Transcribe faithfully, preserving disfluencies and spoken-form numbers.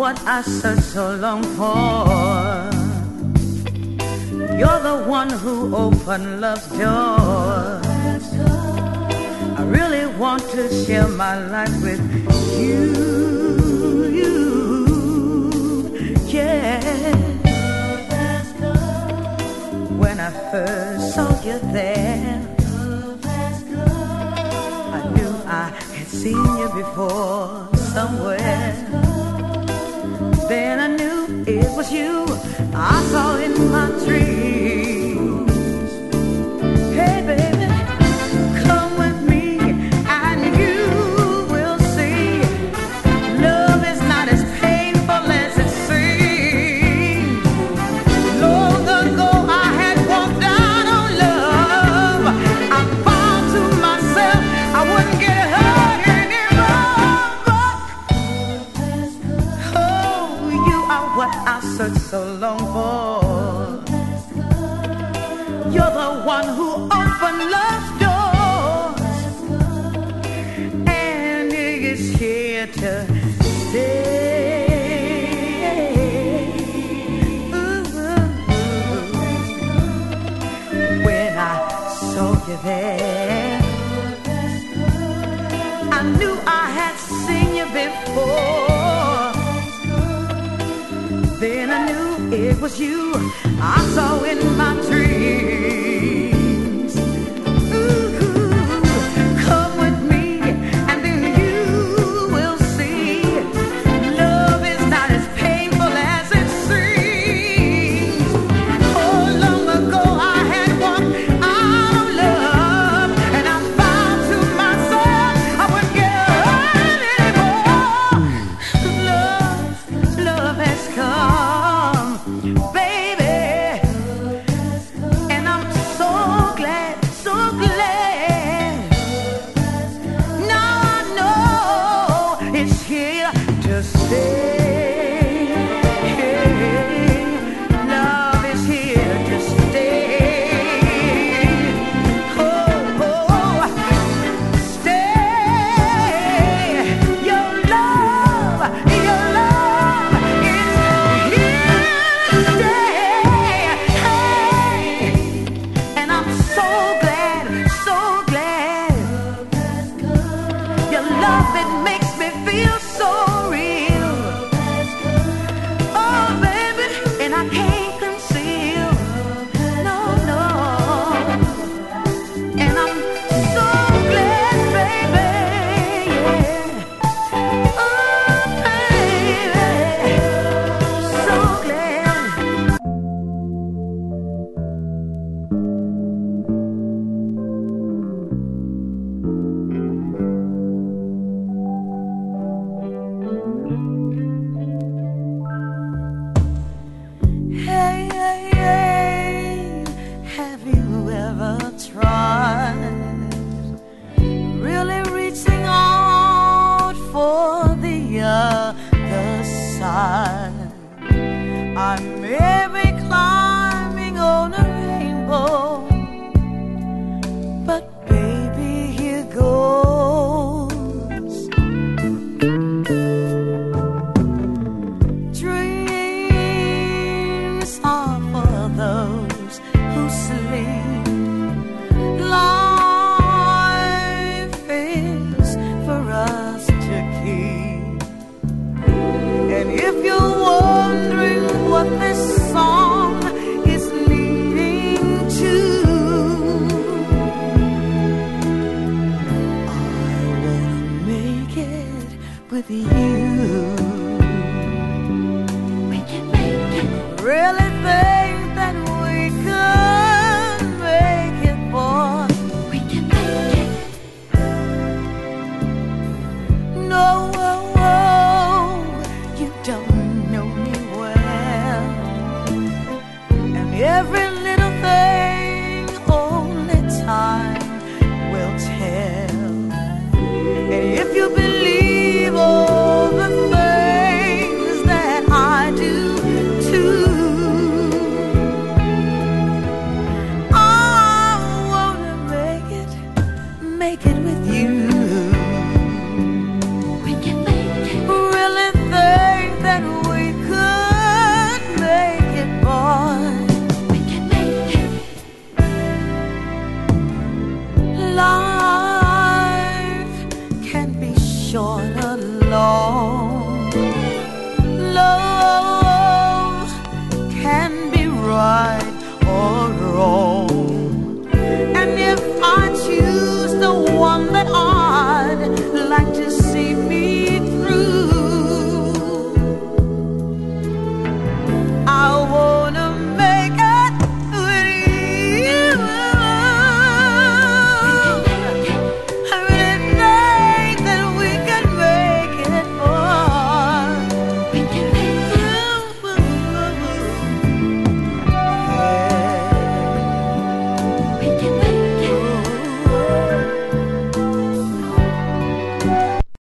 what I searched so long for. You're the one who opened love's door. I really want to share my life with you, you, yeah. When I first saw you there, I knew I had seen you before somewhere. Then I knew it was you I saw in my dreams. Hey baby, come with me and you will see love is not as painful as it seems. Long ago I had walked down on love. I found to myself I wouldn't get hurt anymore. Oh, you are what I searched so long for. You're the one who opened love's doors, and it is here to stay. Ooh, when I saw you there, I knew I had seen you before. Then I knew it was you I saw in my dreams. Ooh, come with me and then you will see love is not as painful as it seems. Oh, long ago I had walked out of love, and I found to myself I wouldn't get hurt anymore. Love, love has come, baby, and I'm so glad, so glad. Now I know it's here to stay. Love is here to stay. Oh, oh, stay. Your love, your love is here to stay. And I'm so glad, so glad. Your love, it makes me feel so real. Oh, baby, and I can't conceal. No, no. And I'm so glad, baby, yeah. Oh, baby, so glad. Hey, hey, hey, have you ever